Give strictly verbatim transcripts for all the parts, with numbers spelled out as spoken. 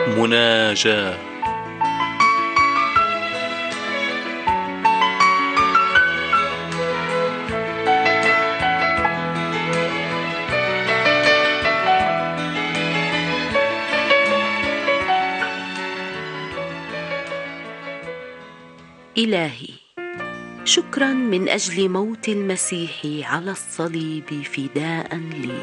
مناجاة. إلهي، شكراً من أجل موت المسيح على الصليب فداءً لي.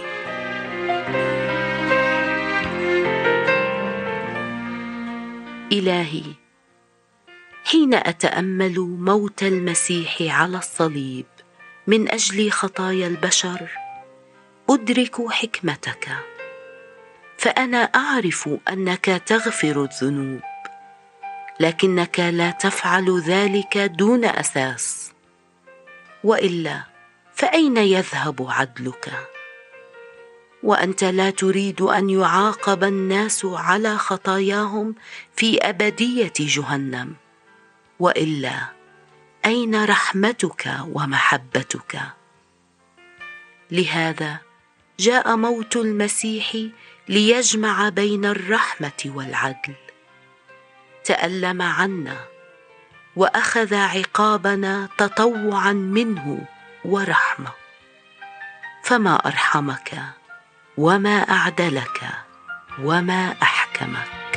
إلهي، حين أتأمل موت المسيح على الصليب من أجل خطايا البشر أدرك حكمتك، فأنا أعرف أنك تغفر الذنوب، لكنك لا تفعل ذلك دون أساس، وإلا فأين يذهب عدلك؟ وأنت لا تريد أن يعاقب الناس على خطاياهم في أبدية جهنم، وإلا أين رحمتك ومحبتك؟ لهذا جاء موت المسيح ليجمع بين الرحمة والعدل. تألم عنا وأخذ عقابنا تطوعا منه ورحمة، فما أرحمك وما أعدلك وما أحكمك.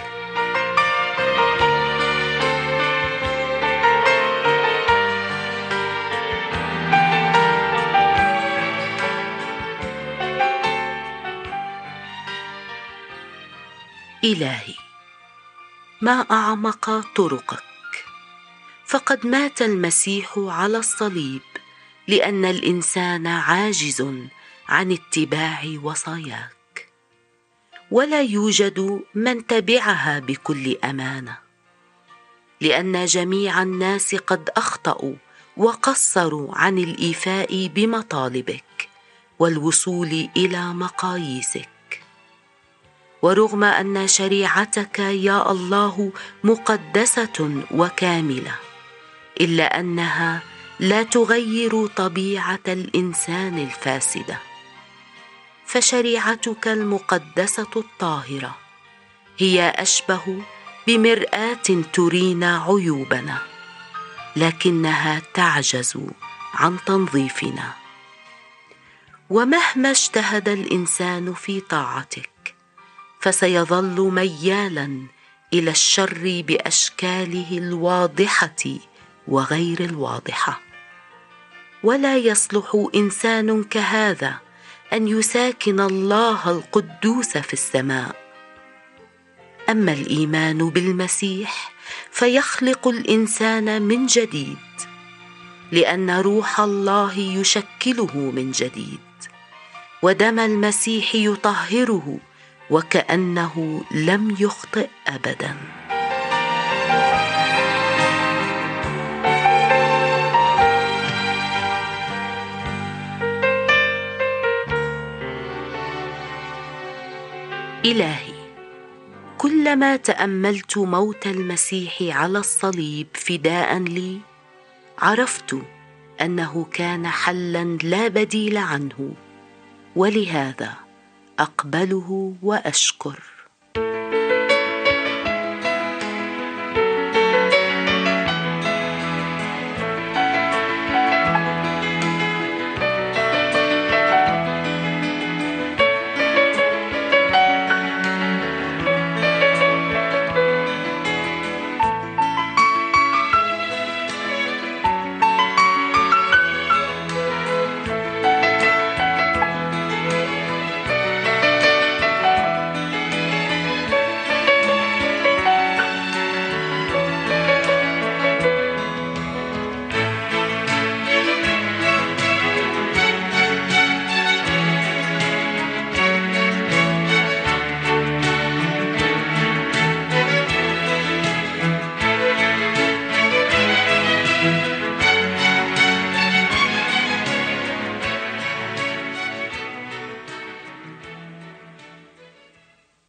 إلهي، ما أعمق طرقك، فقد مات المسيح على الصليب لأن الإنسان عاجز عن اتباع وصاياك، ولا يوجد من تبعها بكل أمانة، لأن جميع الناس قد أخطأوا وقصروا عن الإيفاء بمطالبك والوصول إلى مقاييسك. ورغم أن شريعتك يا الله مقدسة وكاملة، إلا أنها لا تغير طبيعة الإنسان الفاسدة، فشريعتك المقدسة الطاهرة هي أشبه بمرآة ترينا عيوبنا، لكنها تعجز عن تنظيفنا. ومهما اجتهد الإنسان في طاعتك فسيظل ميالاً إلى الشر بأشكاله الواضحة وغير الواضحة، ولا يصلح إنسان كهذا أن يساكن الله القدوس في السماء. أما الإيمان بالمسيح فيخلق الإنسان من جديد، لأن روح الله يشكله من جديد، ودم المسيح يطهره وكأنه لم يخطئ أبداً. إلهي، كلما تأملت موت المسيح على الصليب فداءً لي، عرفت أنه كان حلاً لا بديل عنه، ولهذا أقبله وأشكر.